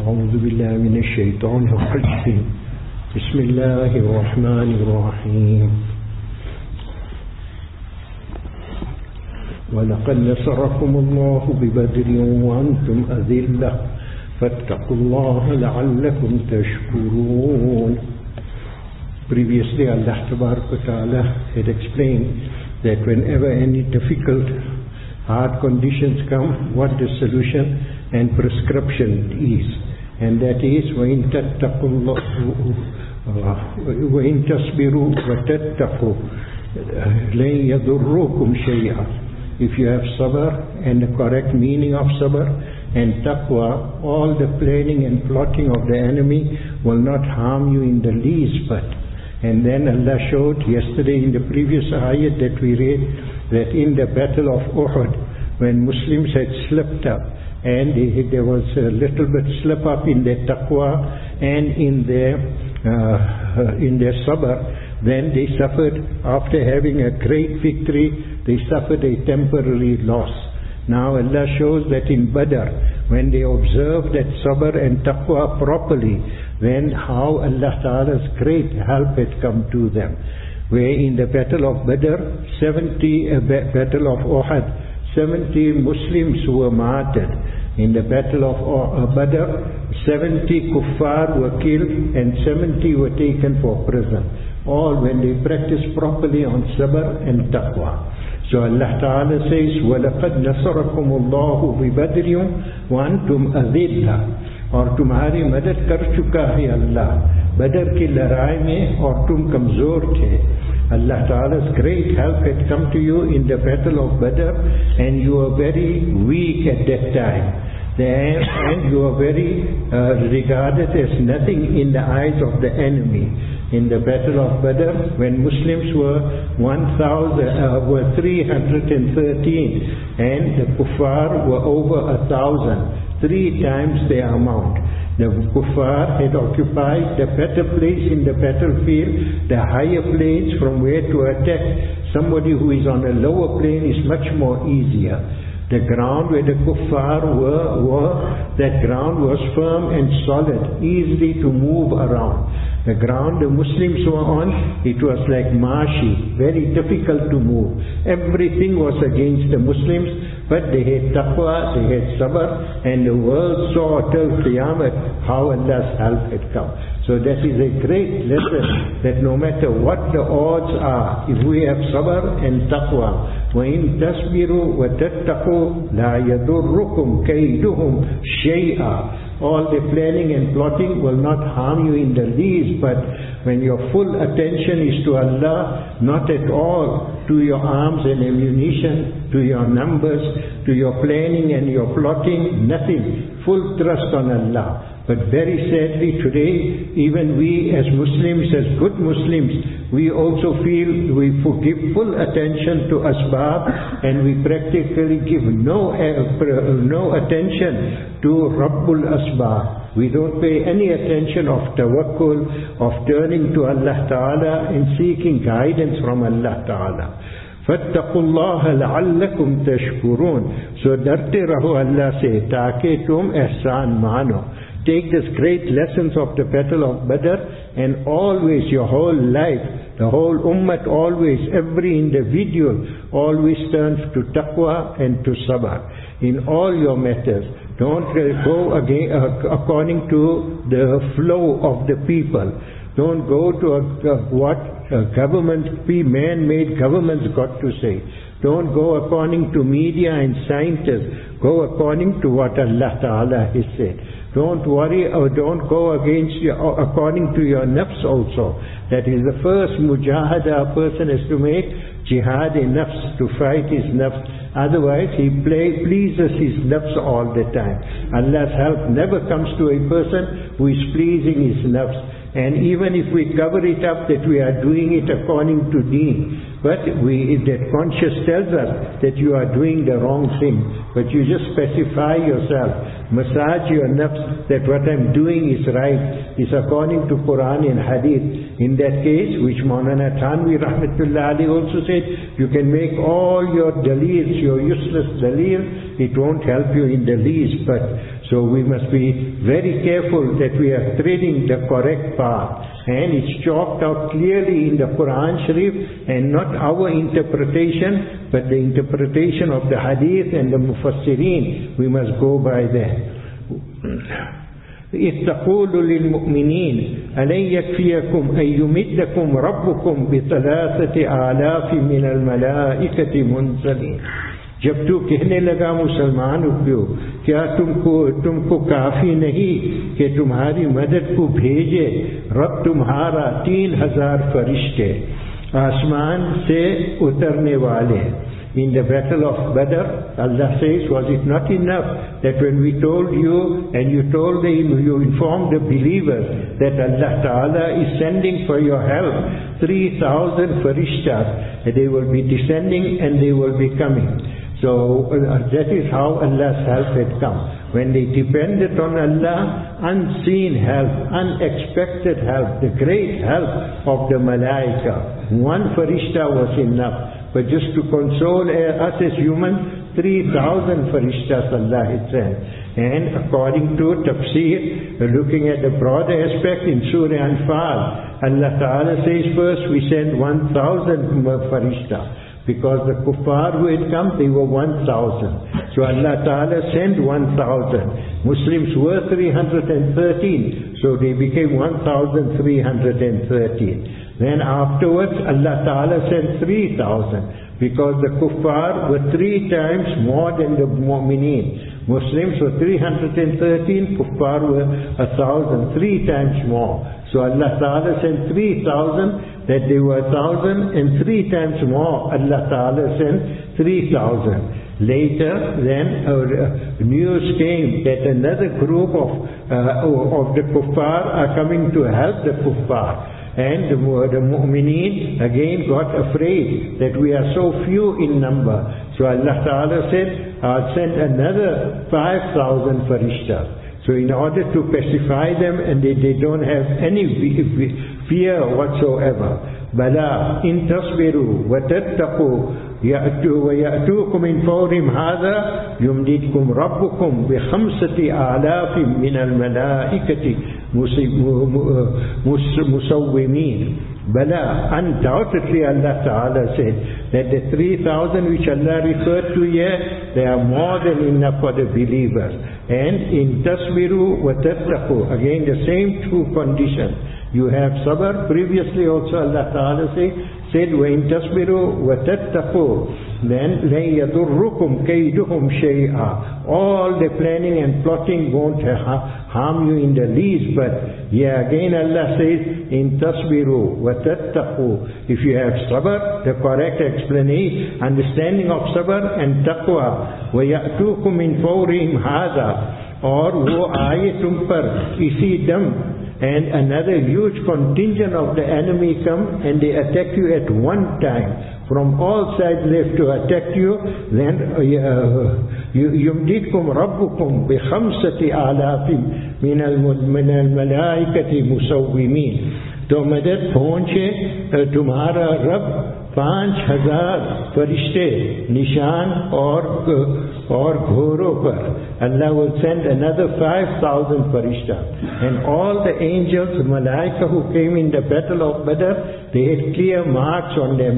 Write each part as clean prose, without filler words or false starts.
أعوذ بالله من الشيطان الرجيم بسم الله الرحمن الرحيم ولقد نصركم الله ببدر وأنتم أذلة فاتقوا الله لعلكم تشكرون. Previously Allah Ta'ala had explained that whenever any difficult, hard conditions come, what the solution and prescription is. And that is, وَإِن تَصْبِرُوا وَتَتَّقُوا لَن يَضُرُّكُمْ شَيْئًا. If you have sabr and the correct meaning of sabr and taqwa, all the planning and plotting of the enemy will not harm you in the least bit. And then Allah showed yesterday in the previous ayat that we read that in the battle of Uhud, when Muslims had slipped up and there was a little bit slip up in their taqwa and in their sabr, then they suffered, after having a great victory, they suffered a temporary loss. Now Allah shows that in Badr, when they observed that sabr and taqwa properly, then how Allah Ta'ala's great help had come to them. Where in the battle of Badr, battle of Uhud, 70 Muslims were martyred. In the battle of Badr, 70 kuffar were killed and 70 were taken for prison. All when they practiced properly on sabr and taqwa. So Allah Ta'ala says, وَلَقَدْ نَصَرَكُمُ اللَّهُ بِبَدْرٍ وَأَنْتُمْ أَذِلَّةٌ. और तुम्हारी मदद कर चुका है अल्लाह बदर की लड़ाई में और तुम कमजोर थे. Allah Ta'ala's great help had come to you in the battle of Badr, and you were very weak at that time. And you were very regarded as nothing in the eyes of the enemy. In the battle of Badr, when Muslims were 313 and the kuffar were over 1,000, 3 times their amount. The kuffar had occupied the better place in the battlefield, the higher plains from where to attack. Somebody who is on a lower plane is much more easier. The ground where the kuffar were, that ground was firm and solid, easily to move around. The ground the Muslims were on, it was like marshy, very difficult to move. Everything was against the Muslims, but they had taqwa, they had sabr, and the world saw till Qiyamah how Allah's help had come. So that is a great lesson, that no matter what the odds are, if we have sabr and taqwa, وَإِن تَصْبِرُوا وَتَتَّقُوا لَا يَضُرُّكُمْ كَيْدُهُمْ شَيْئًا. All the planning and plotting will not harm you in the least, but when your full attention is to Allah, not at all to your arms and ammunition, to your numbers, to your planning and your plotting, nothing. Full trust on Allah. But very sadly today, even we as Muslims, as good Muslims, we also feel we give full attention to asbab, and we practically give no attention to Rabbul Asbab. We don't pay any attention of tawakkul, of turning to Allah Ta'ala and seeking guidance from Allah Ta'ala. فَاتَّقُوا اللَّهَ لَعَلَّكُمْ تَشْكُرُونَ. So darte raho, Allah say, taake tum ihsan mano. Take these great lessons of the battle of Badr, and always your whole life, the whole ummah always, every individual always turns to taqwa and to sabr in all your matters. Don't go according to the flow of the people. Don't go to what man-made governments got to say. Don't go according to media and scientists. Go according to what Allah Ta'ala has said. Don't worry, or don't go according to your nafs also. That is the first mujahada a person has to make, jihad in nafs, to fight his nafs. Otherwise he pleases his nafs all the time. Allah's help never comes to a person who is pleasing his nafs. And even if we cover it up that we are doing it according to deen, but that conscience tells us that you are doing the wrong thing, but you just specify yourself, massage your nafs that what I'm doing is right, is according to Quran and Hadith. In that case, which Maulana Thanvi Rahmatullah Ali also said, you can make all your daleels, your useless daleels, it won't help you in the least. But So we must be very careful that we are treading the correct path. And it's chalked out clearly in the Quran Sharif, and not our interpretation, but the interpretation of the Hadith and the Mufassirin. We must go by that. إذ تقول للمؤمنين ألن يكفيكم أن يمدكم ربكم ب3,000 من الملائكة منزلين. जब तू कहने लगा मुसलमानों को, क्या तुमको काफी नहीं कि तुम्हारी मदद को भेजे रब तुम्हारा 3,000 फरिश्ते आसमान से उतरने वाले. In the battle of Badr, Allah says, was it not enough that when we told you and you told them, you informed the believers that Allah Ta'ala is sending for your help 3,000 farishtas, they will be descending and they will be coming. So that is how Allah's help had come. When they depended on Allah, unseen help, unexpected help, the great help of the malaika. One farishta was enough. But just to console us as humans, 3,000 farishtas Allah had sent. And according to tafsir, looking at the broader aspect in Surah Anfal, Allah Ta'ala says first we send 1,000 farishtas. Because the kuffar who had come, they were 1,000. So Allah Ta'ala sent 1,000. Muslims were 313, so they became 1,313. Then afterwards Allah Ta'ala sent 3,000, because the kuffar were 3 times more than the mu'mineen. Muslims were 313, kuffar were 1,000, 3 times more. So Allah Ta'ala sent 3,000, that they were 1,000, and 3 times more Allah Ta'ala sent 3,000. Later then news came that another group of the kuffar are coming to help the kuffar. And the mu'mineen again got afraid that we are so few in number. So Allah Ta'ala said, I'll send another 5,000 farishtas. So in order to pacify them and they don't have any fear whatsoever. Bala in tasbiru wa tattaqu وَيَأْتُوكُمْ مِنْ فَوْرِهِمْ هَذَا يُمْدِدْكُمْ رَبُّكُمْ ب5,000 مِنَ الْمَلَائِكَةِ مُسَوِّمِينَ. Bala, undoubtedly Allah Ta'ala said that the 3,000 which Allah referred to here, they are more than enough for the believers. And in tasbiru wa tattaqu, again the same two conditions. You have sabr. Previously also Allah Ta'ala said وَإِن تَصْبِرُوا وَتَتَّقُوا then لَن يَضُرُّكُمْ كَيْدُهُمْ شَيْئًا. All the planning and plotting won't harm you in the least. But again Allah says in tasbiru wa tattaqu. If you have sabr, the correct explanation, understanding of sabr and taqwa. وَيَأْتُوكُمْ مِنْ فَوْرِهِمْ هَذَا, or wo aaye tum par isi dam, and another huge contingent of the enemy come and they attack you at one time. From all sides left to attack you, then يُمْدِدْكُمْ رَبُّكُمْ ب5,000 مِنَ الْمَلَائِكَةِ مُسَوِّمِينَ. तो मदद पहुंचे तुम्हारा रब 5,000 फरिश्ते निशान और घोड़ों पर. Allah will send another 5,000 farishta. And all the angels, malaika who came in the battle of Badr, they had clear marks on them.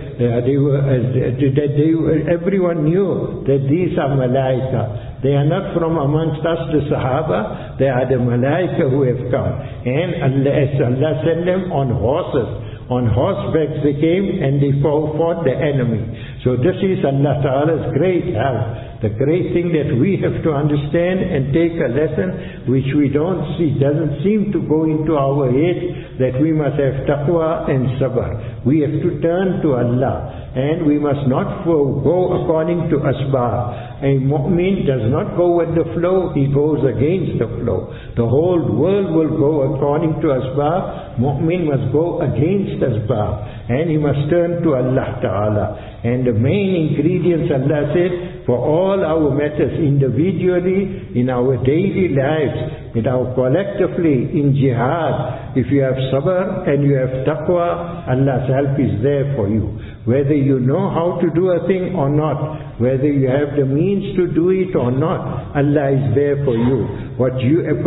Everyone knew that these are malaika. They are not from amongst us, the Sahaba. They are the malaika who have come. And Allah sent them on horses. On horseback they came and they fought the enemy. So this is Allah Ta'ala's great help. The great thing that we have to understand and take a lesson which we don't see, doesn't seem to go into our head, that we must have taqwa and sabr. We have to turn to Allah. And we must not go according to asbab. A mu'min does not go with the flow, he goes against the flow. The whole world will go according to asbab. Mu'min must go against asbab. And he must turn to Allah Ta'ala. And the main ingredients, Allah said, for all our matters, individually, in our daily lives, in our collectively, in jihad. If you have sabr and you have taqwa, Allah's help is there for you. Whether you know how to do a thing or not, whether you have the means to do it or not, Allah is there for you. But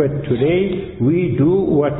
today we do what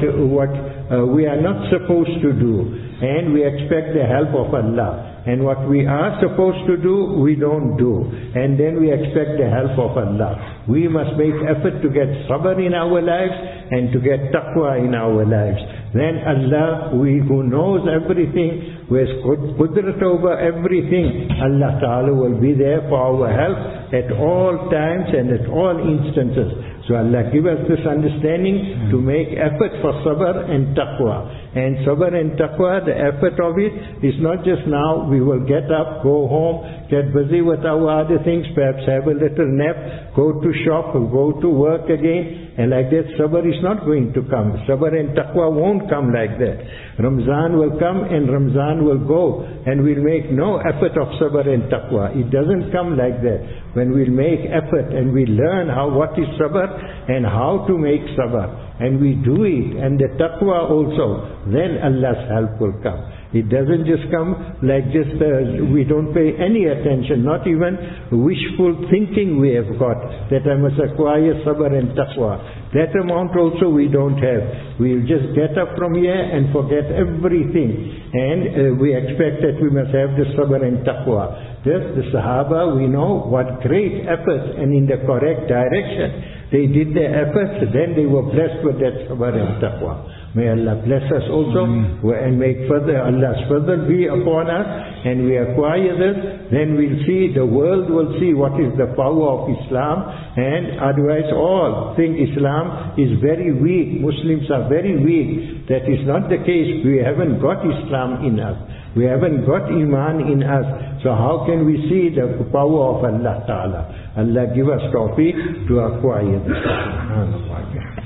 we are not supposed to do, and we expect the help of Allah. And what we are supposed to do, we don't do. And then we expect the help of Allah. We must make effort to get sabr in our lives and to get taqwa in our lives. Then Allah, who knows everything, who has qudrat over everything, Allah Ta'ala will be there for our help at all times and at all instances. So Allah give us this understanding to make effort for sabr and taqwa. And sabr and taqwa, the effort of it is not just now we will get up, go home, get busy with our other things, perhaps have a little nap, go to shop, go to work again, and like that sabr is not going to come. Sabr and taqwa won't come like that. Ramzan will come and Ramzan will go, and we'll make no effort of sabr and taqwa. It doesn't come like that. When we'll make effort and we learn what is sabr and how to make sabr, and we do it, and the taqwa also, then Allah's help will come. It doesn't just come like just, we don't pay any attention, not even wishful thinking we have got, that I must acquire sabr and taqwa. That amount also we don't have. We'll just get up from here and forget everything. And we expect that we must have the sabr and taqwa. Just the Sahaba, we know what great efforts, and in the correct direction. They did their efforts, then they were blessed with that sabr and taqwa. May Allah bless us also and make further Allah's further be upon us, and we acquire this, then we'll see, the world will see what is the power of Islam, and otherwise all think Islam is very weak, Muslims are very weak. That is not the case. We haven't got Islam in us. We haven't got Iman in us. So how can we see the power of Allah Ta'ala? Allah give us tawfiq to acquire this.